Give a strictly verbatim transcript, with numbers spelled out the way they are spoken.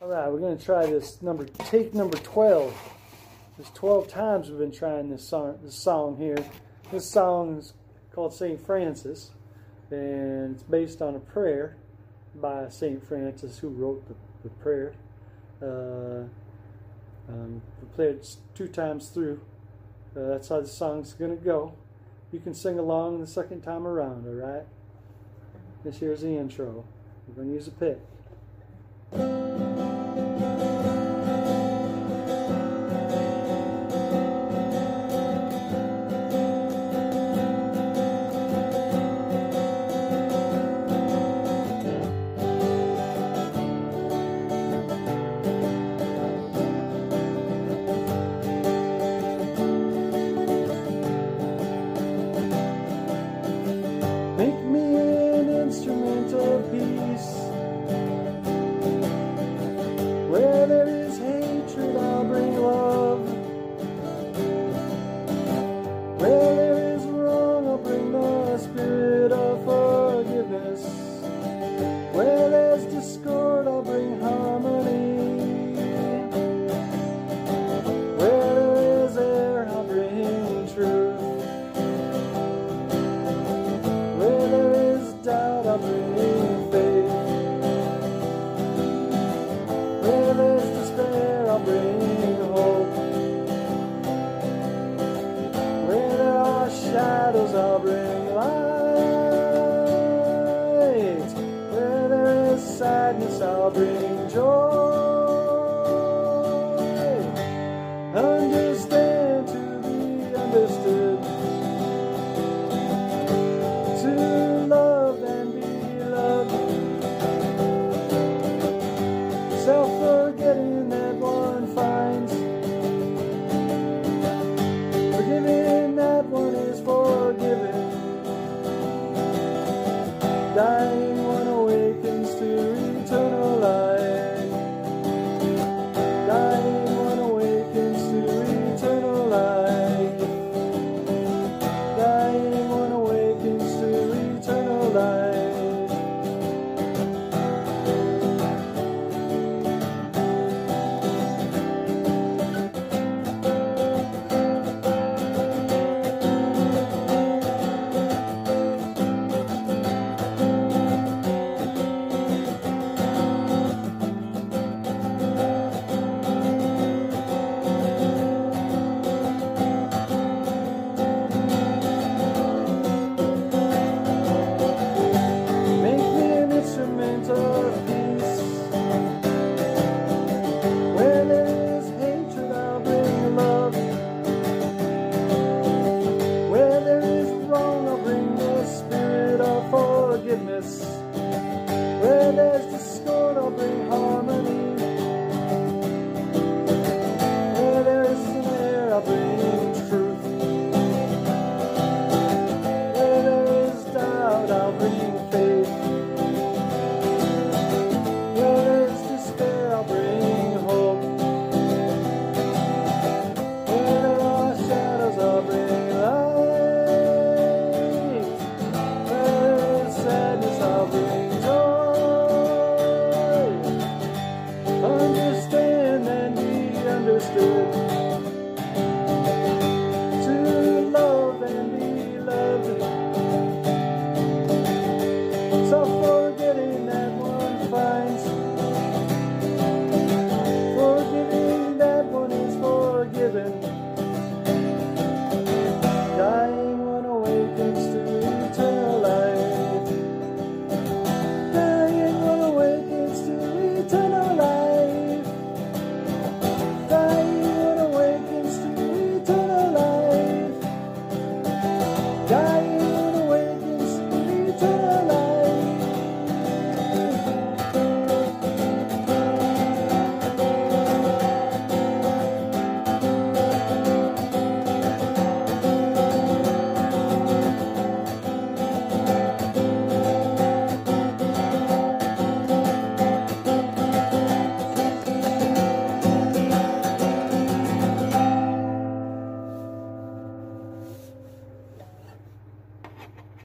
All right, we're going to try this number, take number twelve. There's twelve times we've been trying this song, this song here. This song is called Saint Francis, and it's based on a prayer by Saint Francis, who wrote the, the prayer. Uh, um, we played it two times through. Uh, that's how the song's going to go. You can sing along the second time around, all right? This here's the intro. We're going to use a pick. Make me an instrument of peace. Where there is hatred, I'll bring love. Where there is wrong, I'll bring the spirit of forgiveness. Where there's discord, I'll bring harmony. Where there is error, I'll bring truth. Where there is doubt, I'll bring faith. Where there's despair, I'll bring hope. Where there are shadows, I'll bring light. Where there is sadness, I'll bring joy.